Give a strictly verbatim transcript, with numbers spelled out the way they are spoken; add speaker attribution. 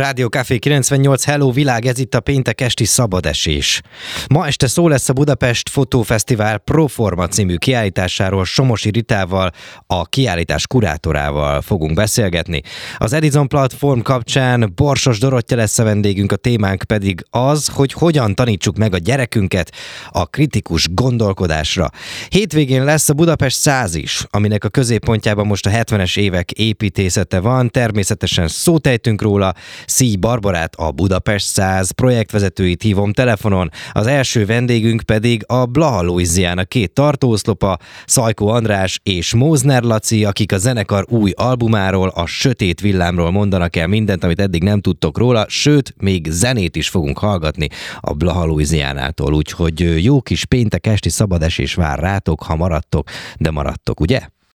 Speaker 1: Rádió Café kilencvennyolc, hello világ, ez itt a péntek esti szabadesés. Ma este szó lesz a Budapest Fotófesztivál Proforma című kiállításáról. Somosi Ritával, a kiállítás kurátorával fogunk beszélgetni. Az Edison platform kapcsán Borsos Dorottya lesz a vendégünk, a témánk pedig az, hogy hogyan tanítsuk meg a gyerekünket a kritikus gondolkodásra. Hétvégén lesz a Budapest száz is, aminek a középpontjában most a hetvenes évek építészete van. Természetesen szót ejtünk róla. Szíj Barbarát, a Budapest száz projektvezetőit hívom telefonon. Az első vendégünk pedig a Blaha Louisiana két tartóoszlopa, Szajkó András és Mózner Laci, akik a zenekar új albumáról, a Sötét villámról mondanak el mindent, amit eddig nem tudtok róla, sőt, még zenét is fogunk hallgatni a Blaha Louisianától, úgyhogy jó kis péntek esti szabadesés vár rátok, ha maradtok, de maradtok, ugye?